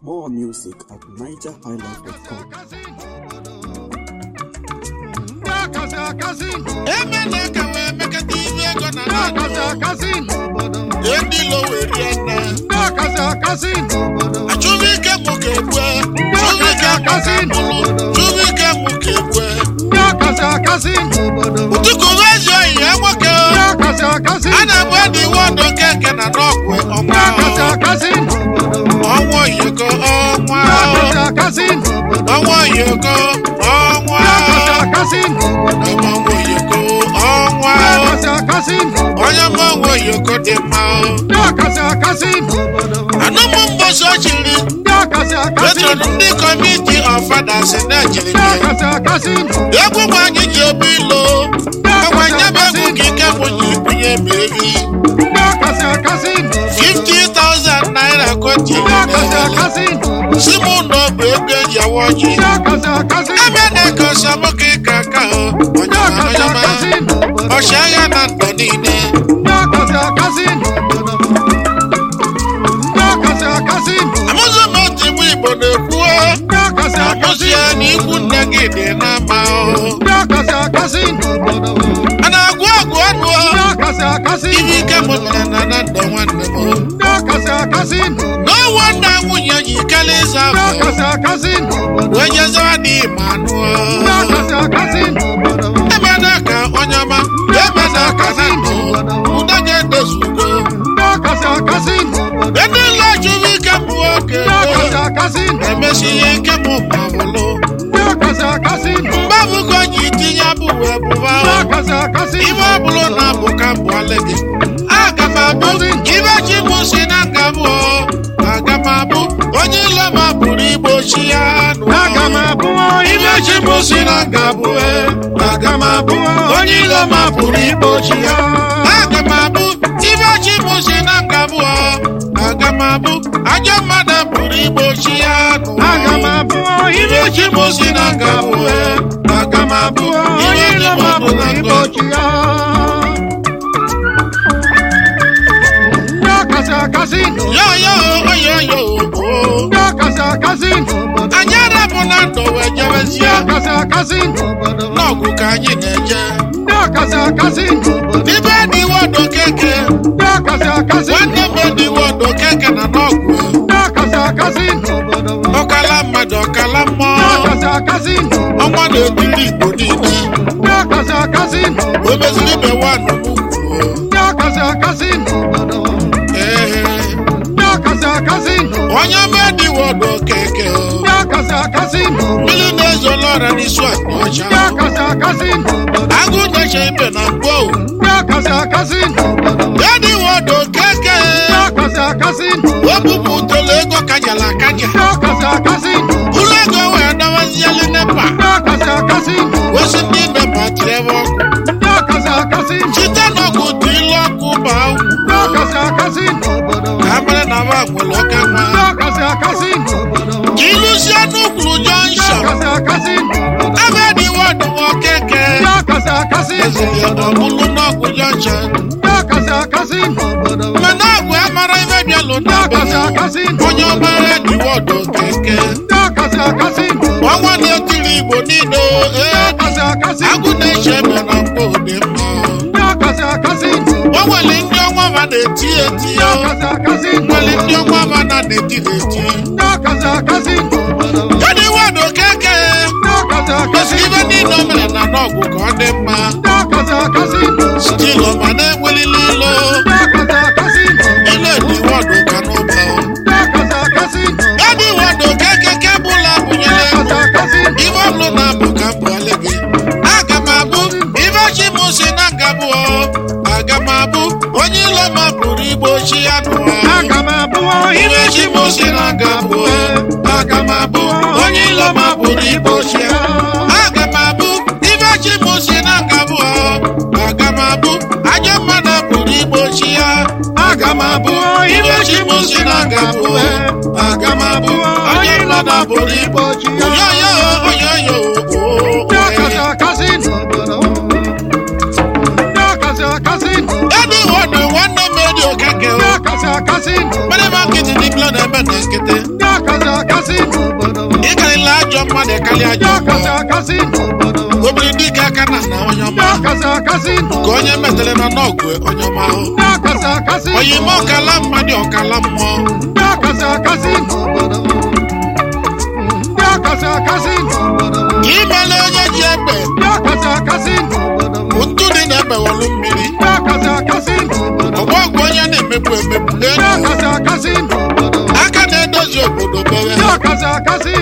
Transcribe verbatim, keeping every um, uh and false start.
More music at niger highlife dot com. Ọwọ́ yẹ̀kọ́ ọmọ ọwọ́ yẹ̀kọ́ ọmọ ọmọ yẹ̀kọ́ ọmọ onye mọ ọwọ́ yẹ̀kọ́ dị mma anụmụ mbọ sọchiri petron ndị kọmiti ọfadas na-ejiri egwu nwanyị ji obi ilo ọgbanye bụ egwu ka ike bụ ji bunye meri fifty thousand naira kọji simu no bebe yawoji amene ko samoke kaka onyama onyama oshaya na tonine amuzo moti mu ibode kuo amuzo ya ni iku ndagide na ma o ana agwa agwa no ibi ke mo na na do wanne mo no wonder wunya yi kaleza wenye zawadi manuo emenaka onyama emenaka nando udage desugo edela juwi kemuoke emesi kemu mabolo mbabu konyi tinya buwe buwa iwa bulo na buka bualege agamabu ibachi musi na ngabu agamabu onyile maburi bochianu agamabu ibachi musi na ngabu agamabu onyile maburi bochianu agamabu ibachi musi na ngabu agamabu ajamada buri bochianu agamabu ibachi musi na ngabu agamabu onyile maburi bochianu Casino, yo yo yo yo, yo casa casino, anyara bonando wejawesia casa casino, no kukanyi neje, yo casa casino, nibe di wodo keke, yo casa casino, nibe di wodo keke na nogu, yo casa casino, okalama do kalamo, yo casa casino, omo de diri bodine, yo casa casino, obezli be wanu muku, yo casa casino. Onye medi wodo keke Yakasa casino Millionaires olora ni swat ocha Yakasa casino Agu neshe ipe na mbo Yakasa casino Yedi wodo keke Yakasa casino Wabu mutolego kanyala kanya Yakasa casino Ulego wenda waziyali nepa Yakasa casino Wesindi nepa trevo Yakasa casino Chitano kutilo kubau Yakasa casino Kamere na wabu loka mwa Yakasa casino Kilusianu kulu Johnson Yakasa casino Abedi wadu wakeke Yakasa casino Eziliodo mulu noku Johnson Yakasa casino Managu amara ivedia luna Yakasa casino Onyo mere di wadu keke Yakasa casino Wawa ni otiri ibo nido Yakasa casino Agune sheme na mbode mo Yakasa casino Wawa lindi onwa vade tiye tiyo Yakasa casino Wali ndi onwa vana de tile tiyo Yakasa casino Yadi wado keke Yakasa casino Even ni nomele na nogu konde ma Yakasa casino Stilo mane wili lilo Yakasa casino Ile di wado kanoba Yakasa casino Yadi wado keke kebula bunyele Yakasa casino Iwa mlo na bukambu alege Agamabu Ivachi musi na gabu Agamabu Onyile maburi bochi anu Agamabu Ivachi musi na gabu Agamabu Onyile maburi bochi Agamabu Ivachi musi na gabu Agamabu Ajamana buri bochi Agamabu Ivachi musi na gabu Agamabu Onyile maburi bochi Yo yo yo yo Yakasa casino Yakasa casino Anyone wanna make you keke Yakasa casino Mane market in the blood and kete Yakasa mmadụ karịa ajọ obiri dike aka na na onye ọma ka onye metere na n'ọgụ onye ọma ahụ onye ime ọkala mmadụ ọkala mmụọ imele onye ji egbe ntụ dị na-ebewolu mmiri ọgbọ ọgwụ onye na-emegbu emegbu aka na-edozi obodo bere